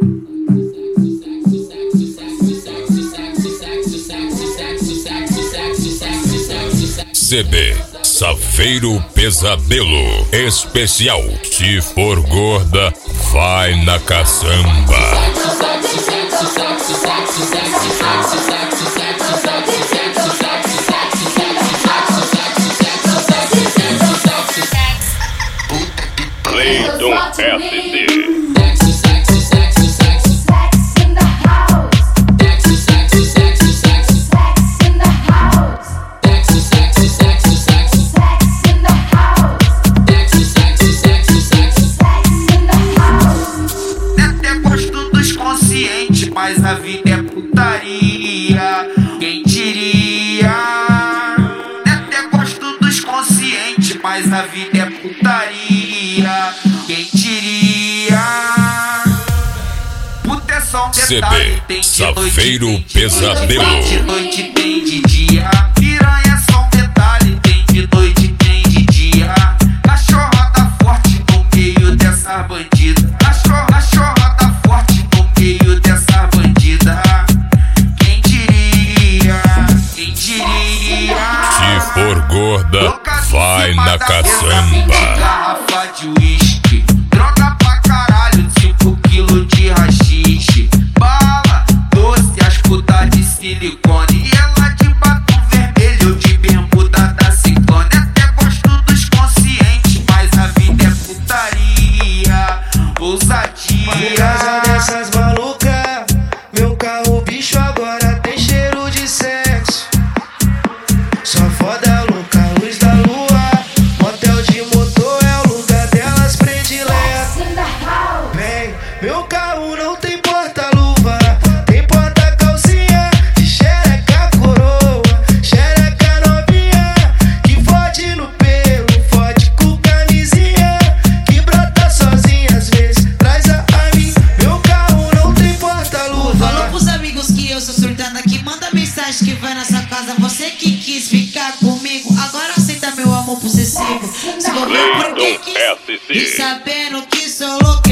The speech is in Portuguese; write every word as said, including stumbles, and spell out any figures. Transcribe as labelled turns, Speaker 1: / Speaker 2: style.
Speaker 1: C B Safeiro Pesadelo Especial. Se for gorda, vai na caçamba. Cleiton S C.
Speaker 2: Mas a vida é putaria, quem diria? Até gosto dos conscientes, mas a vida é putaria, quem diria? Puta é só um detalhe, tem de noite,
Speaker 1: Safeiro Pesadelo.
Speaker 2: Tem de noite, tem de dia. Piranha é só um detalhe, tem de noite, tem de dia. Cachorra tá forte no meio dessa bandida. Cachorra, cachorra tá forte no meio dessa
Speaker 1: Se for gorda, vai na caçamba.
Speaker 2: Garrafa de uísque, droga pra caralho, cinco quilos de rachixe. Bala, doce, as putas de silicone. E ela de batom vermelho, de bermuda da Ciclone. Até gosto dos conscientes, mas a vida é putaria, ousadia.
Speaker 3: Por causa dessas malucas, meu carro bicho agora tem cheiro de sexo. Só foda louca, luz da lua. Motel de motor é o lugar delas predileto. Vem, meu carro não tem porta-luva, tem porta-calcinha de xereca coroa. Xereca novinha, que fode no pelo, fode com camisinha, que brota sozinha às vezes, traz a mim. Meu carro não tem porta-luva.
Speaker 4: Falou pros amigos que eu sou surtada, que manda mensagem que vai nessa casa. Você que quis ficar comigo, agora aceita meu amor possessivo. Se envolveu porque quis, e sabendo que sou louca.